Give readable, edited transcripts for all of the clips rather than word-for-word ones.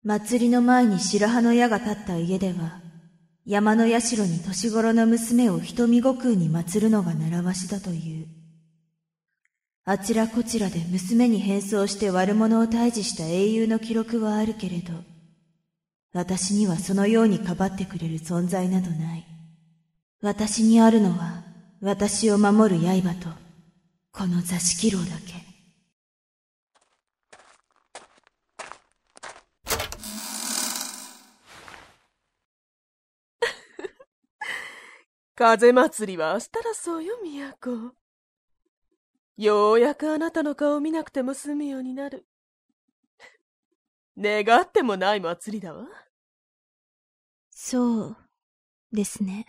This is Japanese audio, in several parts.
祭りの前に白羽の矢が立った家では、山の社に年頃の娘を瞳悟空に祀るのが習わしだという。あちらこちらで娘に変装して悪者を退治した英雄の記録はあるけれど、私にはそのようにかばってくれる存在などない。私にあるのは、私を守る刃と、この座敷牢だけ。 風祭りは明日だそうよ、都。ようやくあなたの顔を見なくても済むようになる。願ってもない祭りだわ。 そうですね。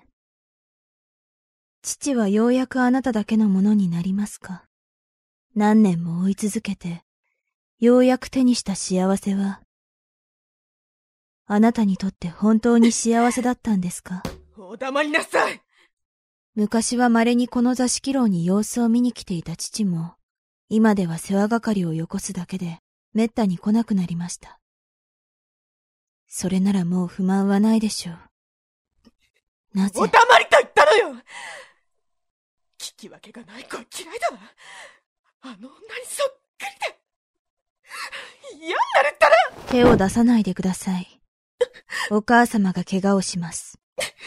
父はようやくあなただけのものになりますか。何年も追い続けて、ようやく手にした幸せは、あなたにとって本当に幸せだったんですか。 お黙りなさい。 昔は稀にこの座敷牢に様子を見に来ていた父も、今では世話係をよこすだけで、めったに来なくなりました。それならもう不満はないでしょう。なぜ。 お黙りと言ったのよ。聞き分けがない子は嫌いだわ。あの女にそっくりで。嫌になるったら。 手を出さないでください。お母様が怪我をします。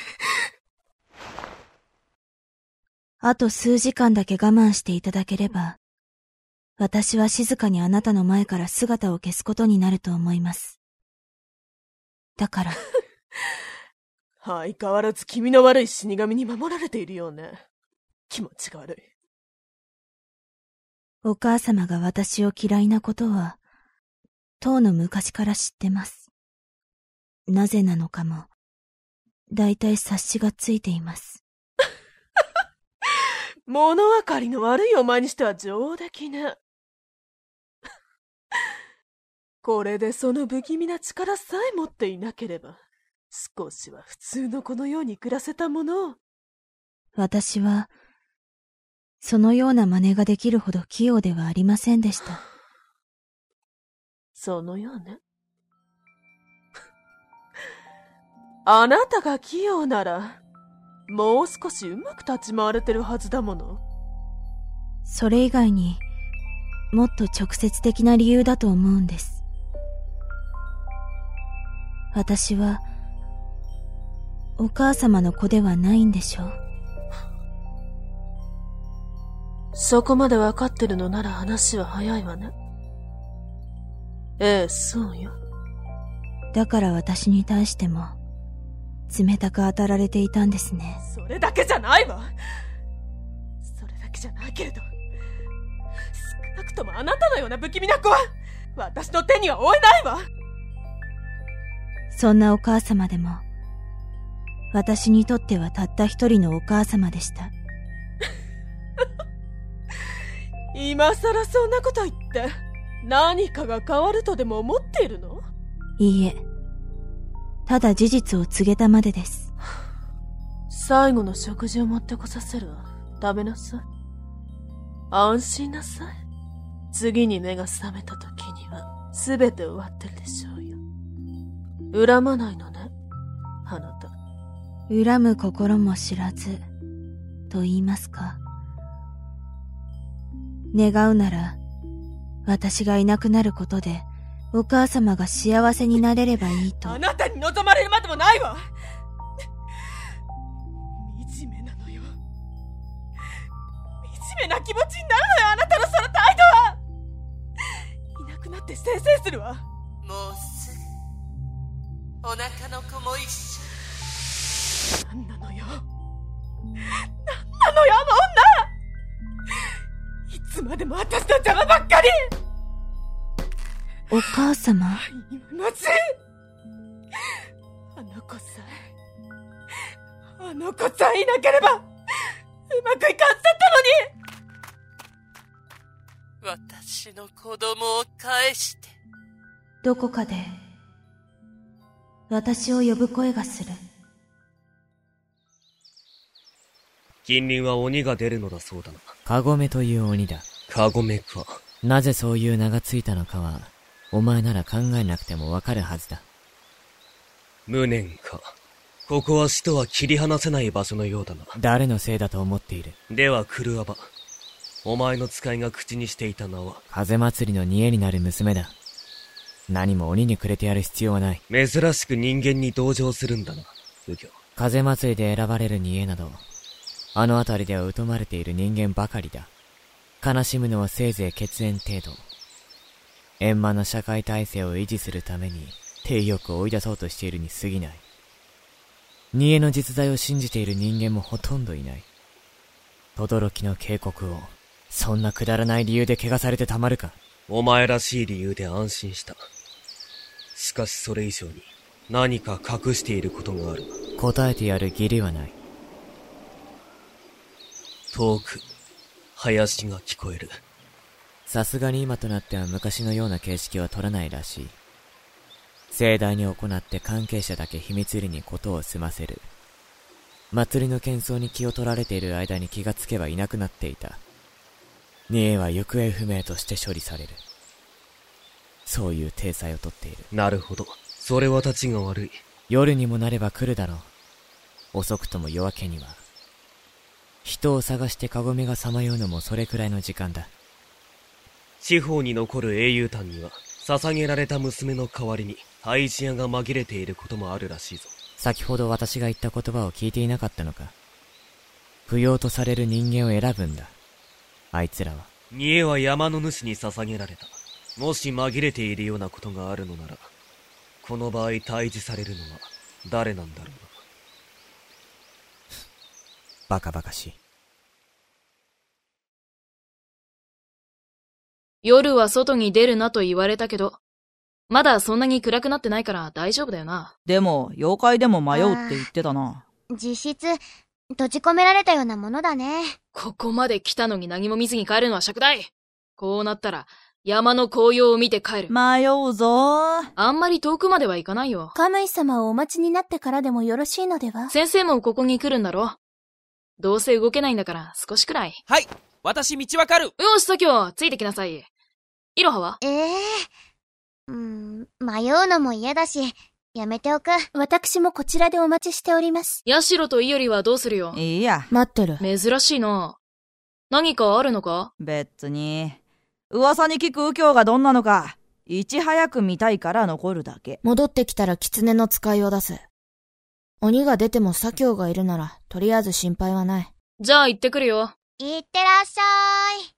あと数時間だけ我慢していただければ、私は静かにあなたの前から姿を消すことになると思います。だから。 相変わらず気味の悪い死神に守られているようね。気持ちが悪い。 お母様が私を嫌いなことは、とうの昔から知ってます。なぜなのかも、だいたい察しがついています。 物分かりの悪いお前にしては上出来ね。これでその不気味な力さえ持っていなければ、少しは普通の子のように暮らせたものを。 私は、そのような真似ができるほど器用ではありませんでした。 そのようね。あなたが器用なら、もう少しうまく立ち回れてるはずだもの。 それ以外にもっと直接的な理由だと思うんです。私はお母様の子ではないんでしょう。 そこまでわかってるのなら話は早いわね。ええ、そうよ。 だから私に対しても冷たく当たられていたんですね。 それだけじゃないわ。それだけじゃないけれど、少なくともあなたのような不気味な子は私の手には負えないわ。 そんなお母様でも私にとってはたった一人のお母様でした。 今さらそんなこと言って何かが変わるとでも思っているの？ いいえ、ただ事実を告げたまでです。 最後の食事を持ってこさせるわ。食べなさい。安心なさい。次に目が覚めた時には全て終わってるでしょうよ。恨まないのね、あなた。 恨む心も知らずと言いますか。願うなら私がいなくなることでお母様が幸せになれればいいと。 あなたに望まれるまでもないわ。惨めなのよ。惨めな気持ちになるのよ、あなたのその態度は。いなくなってせいせいするわ。 もうすぐお腹の子も一緒。 なんなのよ、なんなのよ、あの女。いつまでも私の邪魔ばっかり。 お母様。 今のちあの子さえいなければうまくいかんせったのに。 私の子供を返して。 どこかで私を呼ぶ声がする。 近隣は鬼が出るのだそうだな。 カゴメという鬼だ。 カゴメか。 なぜそういう名がついたのかはお前なら考えなくてもわかるはずだ。 無念か。ここは死とは切り離せない場所のようだな。 誰のせいだと思っている。 ではクルアバ、お前の使いが口にしていた名は？ 風祭りの煮えになる娘だ。何も鬼にくれてやる必要はない。 珍しく人間に同情するんだな、右京。 風祭りで選ばれる煮えなど、あの辺りでは疎まれている人間ばかりだ。悲しむのはせいぜい血縁程度。円満な社会体制を維持するために体欲を追い出そうとしているに過ぎない。煮えの実在を信じている人間もほとんどいない。轟の警告をそんなくだらない理由で汚されてたまるか。 お前らしい理由で安心した。しかしそれ以上に何か隠していることがある。 答えてやる義理はない。 遠く林が聞こえる。 さすがに今となっては昔のような形式は取らないらしい。盛大に行って関係者だけ秘密裏にことを済ませる。祭りの喧騒に気を取られている間に気がつけばいなくなっていた。煮えは行方不明として処理される。そういう体裁をとっている。 なるほど。それはたちが悪い。 夜にもなれば来るだろう。遅くとも夜明けには。人を探してカゴメがさまようのもそれくらいの時間だ。 地方に残る英雄譚には捧げられた娘の代わりに廃寺屋が紛れていることもあるらしいぞ。 先ほど私が言った言葉を聞いていなかったのか。不要とされる人間を選ぶんだ、あいつらは。 煮えは山の主に捧げられた。もし紛れているようなことがあるのなら、この場合退治されるのは誰なんだろうな。 バカバカしい。 夜は外に出るなと言われたけど、まだそんなに暗くなってないから大丈夫だよな。 でも、妖怪でも迷うって言ってたな。 実質、閉じ込められたようなものだね。 ここまで来たのに何も見ずに帰るのは尺大。こうなったら、山の紅葉を見て帰る。 迷うぞー。 あんまり遠くまでは行かないよ。 カムイ様をお待ちになってからでもよろしいのでは？ 先生もここに来るんだろ。どうせ動けないんだから少しくらい。 はい、私道わかる。 よし、さきょ、ついてきなさい。いろはは？ 迷うのも嫌だし、やめておく。 私もこちらでお待ちしております。 ヤシロとイヨリはどうするよ？ いいや。 待ってる。 珍しいな。何かあるのか？ 別に。噂に聞く右京がどんなのか、いち早く見たいから残るだけ。 戻ってきたら狐の使いを出す。鬼が出ても左京がいるなら、とりあえず心配はない。 じゃあ行ってくるよ。 いってらっしゃい。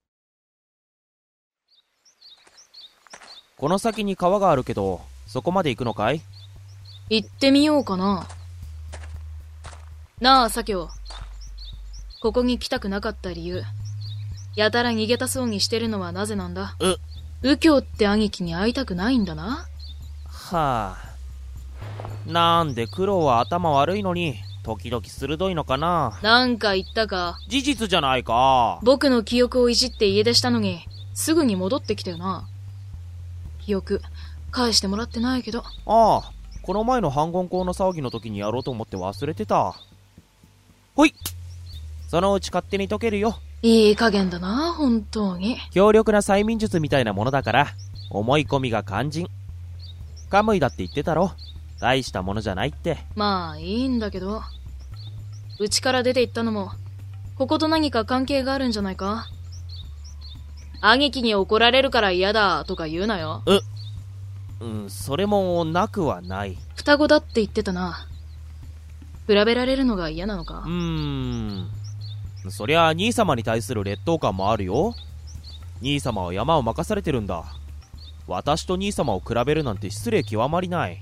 この先に川があるけど、そこまで行くのかい？ 行ってみようかな。なあ、左京。ここに来たくなかった理由。やたら逃げたそうにしてるのはなぜなんだ？右京って兄貴に会いたくないんだな。 はあ。なんで苦労は頭悪いのに、時々鋭いのかな。 なんか言ったか？ 事実じゃないか。 僕の記憶をいじって家出したのに、すぐに戻ってきたよな。記憶、返してもらってないけど。 ああ、この前の反言校の騒ぎの時にやろうと思って忘れてた。ほい。そのうち勝手に解けるよ。 いい加減だな、本当に。 強力な催眠術みたいなものだから、思い込みが肝心。カムイだって言ってたろ。大したものじゃないって。 まあ、いいんだけど。うちから出て行ったのも、ここと何か関係があるんじゃないか？兄貴に怒られるから嫌だとか言うなよ。 それもなくはない。 双子だって言ってたな。比べられるのが嫌なのか？ そりゃ兄様に対する劣等感もあるよ。兄様は山を任されてるんだ。私と兄様を比べるなんて失礼極まりない。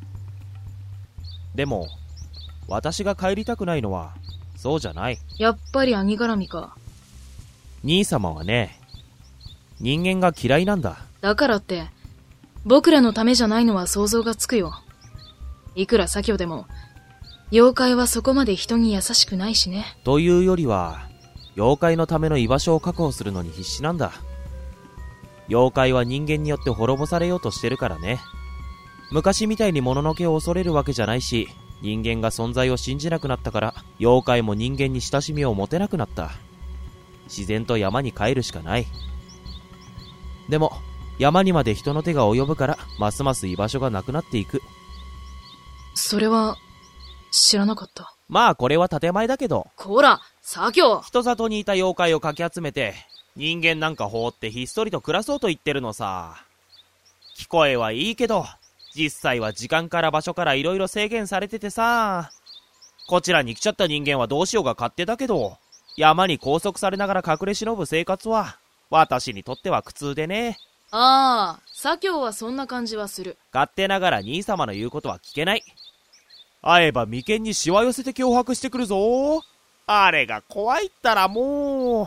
でも私が帰りたくないのはそうじゃない。 やっぱり兄絡みか。 兄様はね、人間が嫌いなんだ。 だからって僕らのためじゃないのは想像がつくよ。いくら左京でも妖怪はそこまで人に優しくないしね。 というよりは妖怪のための居場所を確保するのに必死なんだ。妖怪は人間によって滅ぼされようとしてるからね。昔みたいに物のけを恐れるわけじゃないし、人間が存在を信じなくなったから妖怪も人間に親しみを持てなくなった。自然と山に帰るしかない。でも山にまで人の手が及ぶから、ますます居場所がなくなっていく。 それは、知らなかった。 まあこれは建前だけど。 こら、左京。 人里にいた妖怪をかき集めて、人間なんか放ってひっそりと暮らそうと言ってるのさ。聞こえはいいけど、実際は時間から場所から色々制限されててさ。こちらに来ちゃった人間はどうしようが勝手だけど、山に拘束されながら隠れ忍ぶ生活は、私にとっては苦痛でね。 ああ、左京はそんな感じはする。 勝手ながら兄様の言うことは聞けない。会えば眉間にシワ寄せて脅迫してくるぞ。あれが怖いったらもう。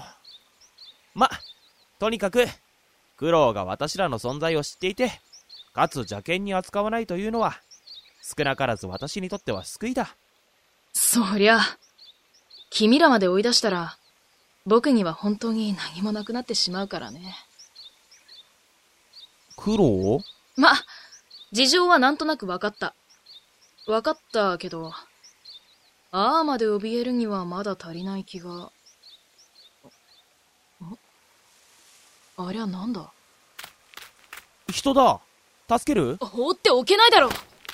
とにかく、苦労が私らの存在を知っていて、かつ邪険に扱わないというのは、少なからず私にとっては救いだ。 そりゃ、君らまで追い出したら、僕には本当に何もなくなってしまうからね。 苦労？ 事情はなんとなく分かった。分かったけど、ああまで怯えるにはまだ足りない気が。ありゃなんだ？ 人だ。助ける？ 放っておけないだろ。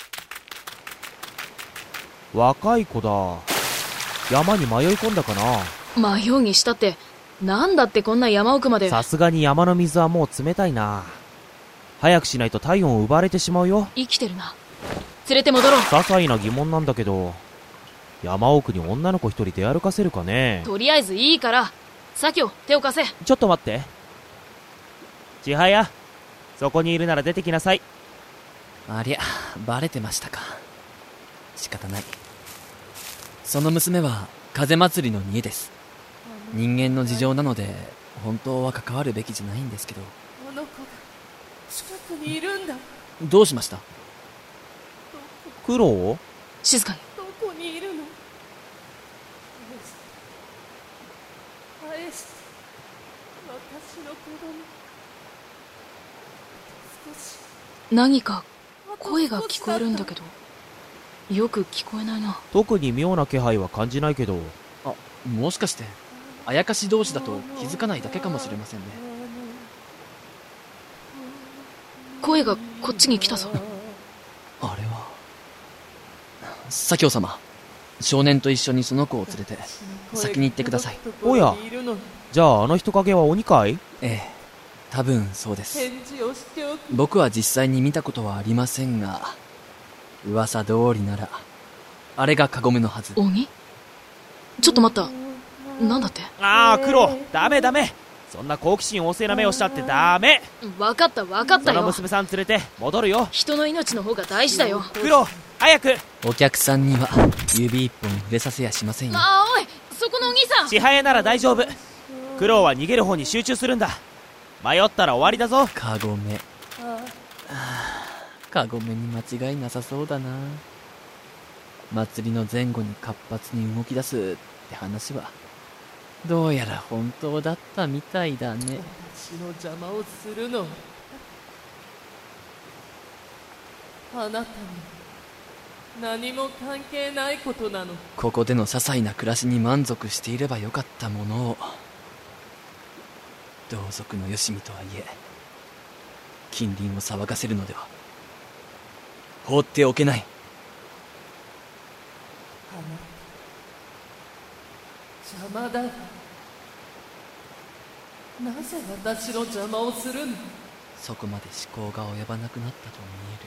若い子だ。山に迷い込んだかな。 迷うにしたって、なんだってこんな山奥まで。 さすがに山の水はもう冷たいな。早くしないと体温を奪われてしまうよ。 生きてるな。連れて戻ろう。 些細な疑問なんだけど、山奥に女の子一人出歩かせるかね。 とりあえずいいから、左京、手を貸せ。 ちょっと待って。千早、そこにいるなら出てきなさい。 ありゃ、バレてましたか。仕方ない。その娘は風祭りの家です。人間の事情なので本当は関わるべきじゃないんですけど。 あの子が近くにいるんだ。 どうしました？ 苦労？ 静かに。 どこにいるの？返して私の子供。少し。 何か声が聞こえるんだけど、よく聞こえないな。 特に妙な気配は感じないけど。 もしかしてあやかし同士だと気づかないだけかもしれませんね。 声がこっちに来たぞ。 あれは左京様、少年と一緒にその子を連れて先に行ってください。 おや、じゃああの人影は鬼かい？ ええ、多分そうです。僕は実際に見たことはありませんが、噂通りならあれがカゴメのはず。 鬼？ちょっと待った。なんだって？ 苦労、ダメ。そんな好奇心旺盛な目をしたってダメ。 分かったよ。 その娘さん連れて戻るよ。 人の命の方が大事だよ。 苦労、早く。 お客さんには指一本触れさせやしませんよ。 おい、そこのお兄さん。 千早なら大丈夫。苦労は逃げる方に集中するんだ。迷ったら終わりだぞ。 カゴメ。カゴメに間違いなさそうだな。祭りの前後に活発に動き出すって話はどうやら本当だったみたいだね。 私の邪魔をするの。あなたに何も関係ないことなの。 ここでの些細な暮らしに満足していればよかったものを、同族のよしみとはいえ近隣を騒がせるのでは放っておけない。 邪魔だ。なぜ私の邪魔をするの？ そこまで思考が及ばなくなったと見える。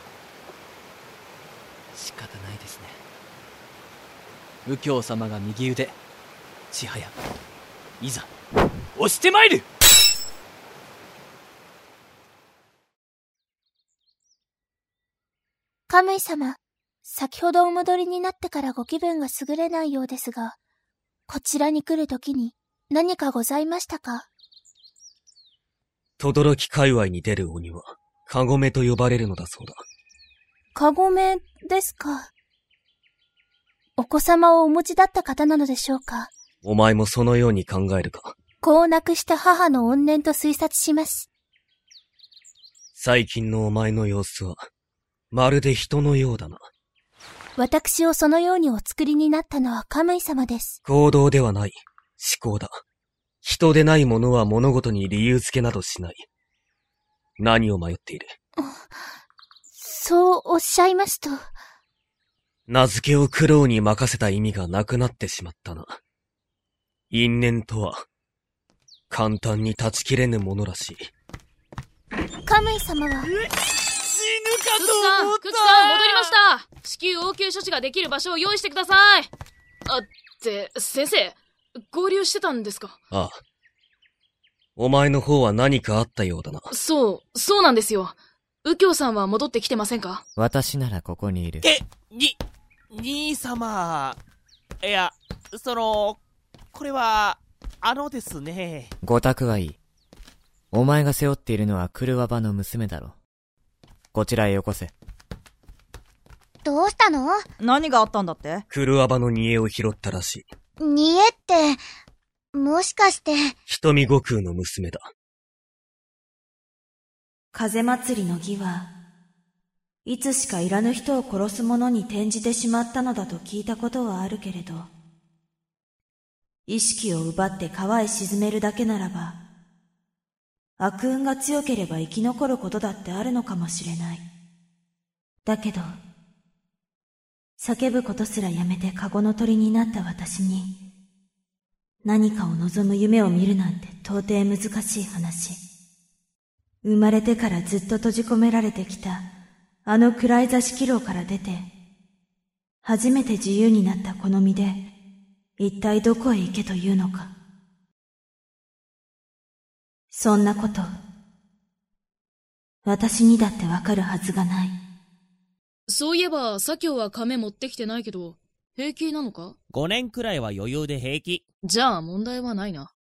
仕方ないですね。右京様が右腕、千早、いざ押してまいる。 カムイ様、先ほどお戻りになってからご気分が優れないようですが、こちらに来るときに何かございましたか？ 轟界隈に出る鬼は、カゴメと呼ばれるのだそうだ。 カゴメですか。お子様をお持ちだった方なのでしょうか。 お前もそのように考えるか。 子を亡くした母の怨念と推察します。 最近のお前の様子は、まるで人のようだな。 私をそのようにお作りになったのはカムイ様です。 行動ではない、思考だ。人でないものは物事に理由付けなどしない。 何を迷っている？ そうおっしゃいますと。 名付けを苦労に任せた意味がなくなってしまったな。因縁とは、簡単に断ち切れぬものらしい。 カムイ様は。 クッキさん、戻りました。至急応急処置ができる場所を用意してください。先生、合流してたんですか？ ああ。お前の方は何かあったようだな。 そうなんですよ。右京さんは戻ってきてませんか？ 私ならここにいる。 兄様。いや、これは、ですね。 ご託はいい。お前が背負っているのはクルワバの娘だろ。こちらへよこせ。 どうしたの？ 何があったんだって？ クルワバの煮えを拾ったらしい。 煮えって、もしかして。 瞳悟空の娘だ。 風祭りの儀は、いつしかいらぬ人を殺す者に転じてしまったのだと聞いたことはあるけれど、意識を奪って川へ沈めるだけならば、悪運が強ければ生き残ることだってあるのかもしれない。だけど、叫ぶことすらやめてカゴの鳥になった私に、何かを望む夢を見るなんて到底難しい話。生まれてからずっと閉じ込められてきたあの暗い座敷牢から出て、初めて自由になったこの身で、一体どこへ行けというのか。そんなこと、私にだってわかるはずがない。 そういえば、左京は亀持ってきてないけど、平気なのか ？5年くらいは余裕で平気。 じゃあ問題はないな。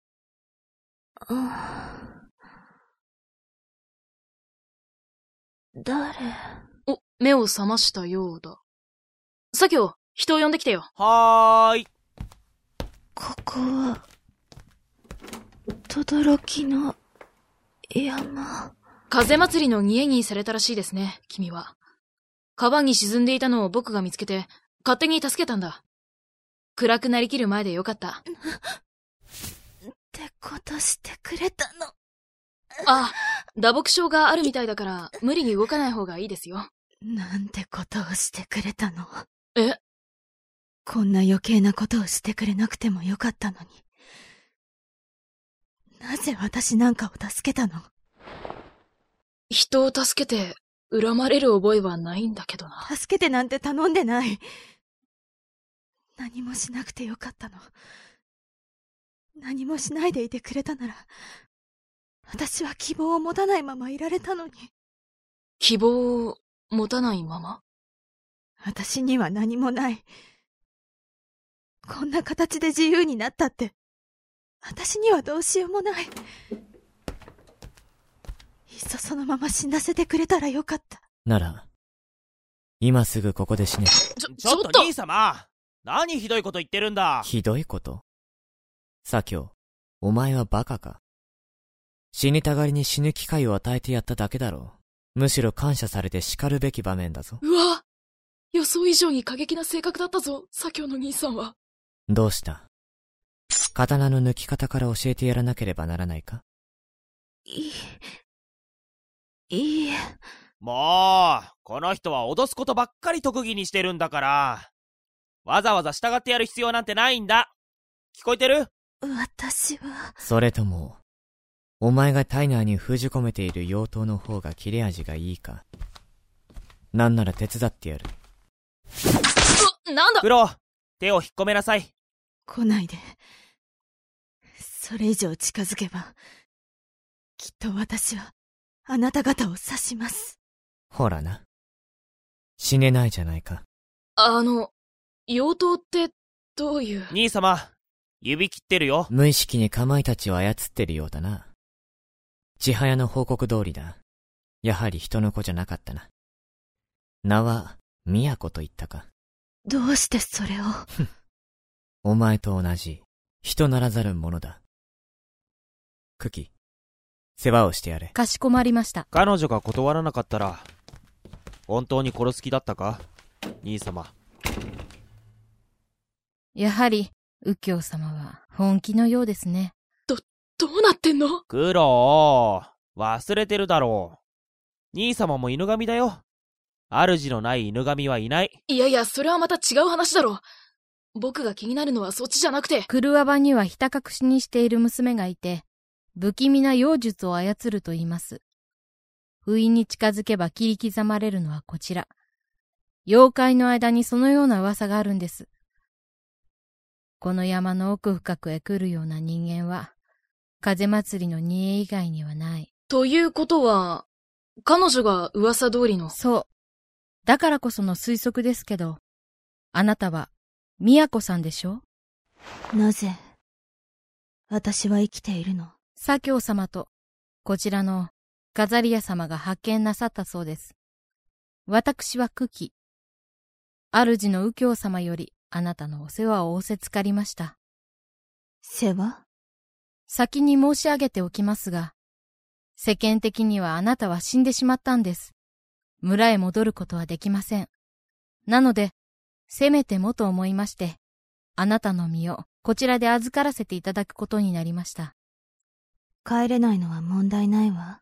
誰？ 目を覚ましたようだ。左京、人を呼んできてよ。 はーい。 ここは、轟の山。 風祭りの煮えにされたらしいですね、君は。川に沈んでいたのを僕が見つけて、勝手に助けたんだ。暗くなりきる前でよかった。 ってことしてくれたの。 あ、打撲傷があるみたいだから、無理に動かない方がいいですよ。 なんてことをしてくれたの。 え？ こんな余計なことをしてくれなくてもよかったのに。なぜ私なんかを助けたの？ 人を助けて、恨まれる覚えはないんだけどな。 助けてなんて頼んでない。何もしなくてよかったの。何もしないでいてくれたなら、私は希望を持たないままいられたのに。 希望を持たないまま？ 私には何もない。こんな形で自由になったって、私にはどうしようもない。いっそそのまま死なせてくれたらよかった。 なら、今すぐここで死ね。 ちょっと兄様！何ひどいこと言ってるんだ。 ひどいこと？左京、お前はバカか？死にたがりに死ぬ機会を与えてやっただけだろう。むしろ感謝されて叱るべき場面だぞ。 うわ！予想以上に過激な性格だったぞ、左京の兄さんは。 どうした？刀の抜き方から教えてやらなければならないか？ いいえ。 もう、この人は脅すことばっかり特技にしてるんだから。わざわざ従ってやる必要なんてないんだ。聞こえてる？ 私は。 それとも、お前が体内に封じ込めている妖刀の方が切れ味がいいか？なんなら手伝ってやる。 なんだ！ クロ、手を引っ込めなさい。 来ないで。それ以上近づけば、きっと私は、あなた方を刺します。 ほらな。死ねないじゃないか。 妖刀ってどういう。 兄様、指切ってるよ。 無意識にカマイたちを操ってるようだな。千早の報告通りだ。やはり人の子じゃなかったな。名は、宮子と言ったか。 どうしてそれを。 お前と同じ、人ならざるものだ。クキ、世話をしてやれ。 かしこまりました。 彼女が断らなかったら、本当に殺す気だったか？兄様。 やはり、右京様は本気のようですね。 どうなってんの？ クロー、 忘れてるだろう。兄様も犬神だよ。主のない犬神はいない。 いやいや、それはまた違う話だろ。僕が気になるのはそっちじゃなくて。 クルワバにはひた隠しにしている娘がいて、不気味な妖術を操ると言います。不意に近づけば切り刻まれるのはこちら。妖怪の間にそのような噂があるんです。この山の奥深くへ来るような人間は、風祭りの煮え以外にはない。 ということは、彼女が噂通りの。 そう。だからこその推測ですけど、あなたは、都さんでしょ？ なぜ、私は生きているの？ 左京様と、こちらの、ガザリア様が発見なさったそうです。私は九鬼。主の右京様より、あなたのお世話を仰せつかりました。 世話？ 先に申し上げておきますが、世間的にはあなたは死んでしまったんです。村へ戻ることはできません。なので、せめてもと思いまして、あなたの身をこちらで預からせていただくことになりました。 帰れないのは問題ないわ。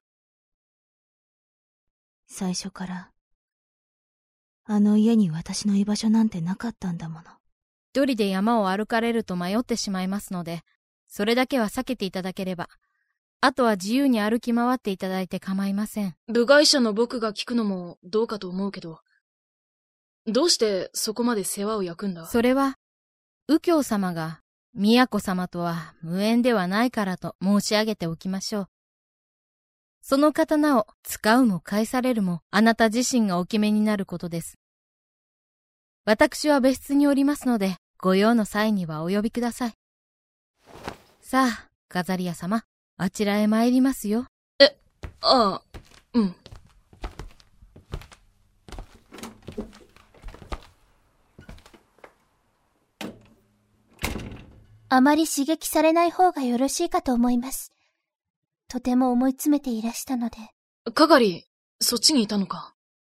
最初から、あの家に私の居場所なんてなかったんだもの。 一人で山を歩かれると迷ってしまいますので、それだけは避けていただければ、あとは自由に歩き回っていただいて構いません。 部外者の僕が聞くのもどうかと思うけど、どうしてそこまで世話を焼くんだ？ それは、右京様が都様とは無縁ではないからと申し上げておきましょう。その刀を使うも返されるもあなた自身がお決めになることです。私は別室におりますので、ご用の際にはお呼びください。さあ、ガザリア様、あちらへ参りますよ。 ああ、うん。 あまり刺激されない方がよろしいかと思います。とても思い詰めていらしたので。 かがり、そっちにいたのか。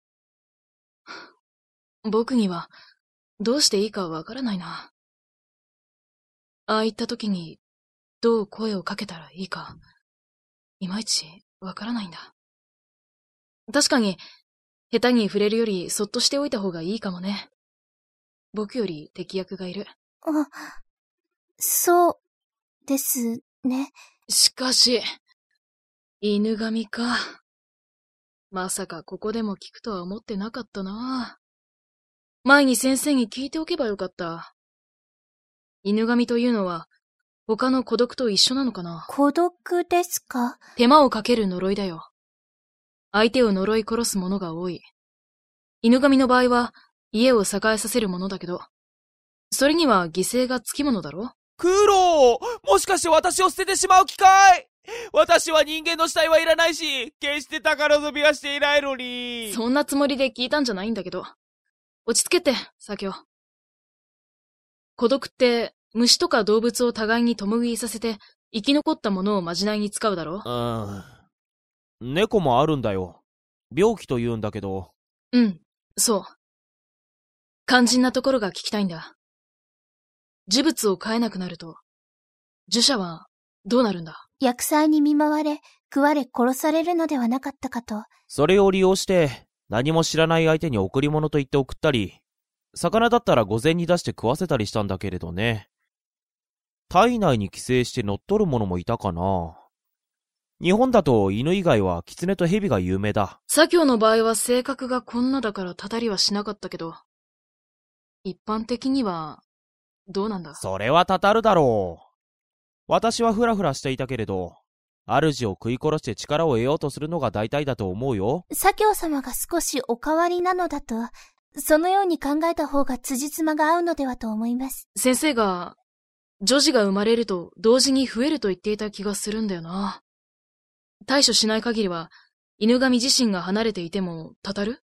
僕には、どうしていいかわからないな。ああいった時に、どう声をかけたらいいか、いまいちわからないんだ。確かに、下手に触れるよりそっとしておいた方がいいかもね。僕より敵役がいる。 あ、そうですね。 しかし、犬神か。まさかここでも聞くとは思ってなかったな。前に先生に聞いておけばよかった。犬神というのは、他の孤独と一緒なのかな？ 孤独ですか？ 手間をかける呪いだよ。相手を呪い殺す者が多い。犬神の場合は、家を栄えさせるものだけど、それには犠牲がつきものだろ？ クロー！もしかして私を捨ててしまう気かい？私は人間の死体はいらないし、決して高望みはしていないのに。 そんなつもりで聞いたんじゃないんだけど。落ち着けて、左京。孤独って、虫とか動物を互いに共食いさせて、生き残ったものをまじないに使うだろ？ 猫もあるんだよ。病気と言うんだけど。 うん、そう。肝心なところが聞きたいんだ。呪物を飼えなくなると、呪者はどうなるんだ？ 厄災に見舞われ、食われ殺されるのではなかったかと。 それを利用して、何も知らない相手に贈り物と言って送ったり、魚だったら御前に出して食わせたりしたんだけれどね。体内に寄生して乗っ取る者もいたかな。日本だと犬以外は狐と蛇が有名だ。 左京の場合は性格がこんなだからたたりはしなかったけど、一般的には、どうなんだ？ それはたたるだろう。私はフラフラしていたけれど、主を食い殺して力を得ようとするのが大体だと思うよ。 左京様が少しお変わりなのだと、そのように考えた方が辻褄が合うのではと思います。 先生が、女児が生まれると同時に増えると言っていた気がするんだよな。対処しない限りは、犬神自身が離れていても、たたる？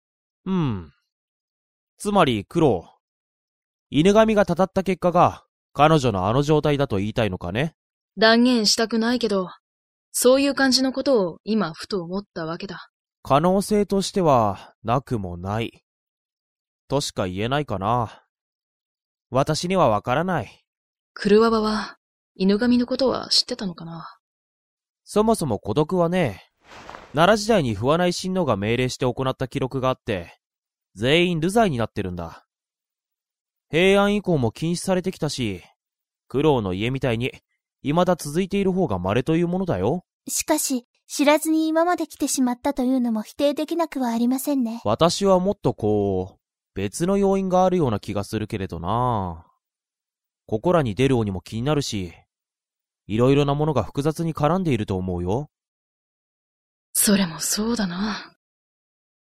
つまり、クロー。犬神がたたった結果が、彼女のあの状態だと言いたいのかね？ 断言したくないけど、そういう感じのことを今ふと思ったわけだ。 可能性としては、なくもない。としか言えないかな。私にはわからない。 クルワバは、犬神のことは知ってたのかな？ そもそも孤独はね、 奈良時代に不破内親王が命令して行った記録があって、全員流罪になってるんだ。平安以降も禁止されてきたし、九郎の家みたいに未だ続いている方が稀というものだよ。 しかし、知らずに今まで来てしまったというのも否定できなくはありませんね。 私はもっと別の要因があるような気がするけれどな。ここらに出る鬼も気になるし、いろいろなものが複雑に絡んでいると思うよ。 それもそうだな。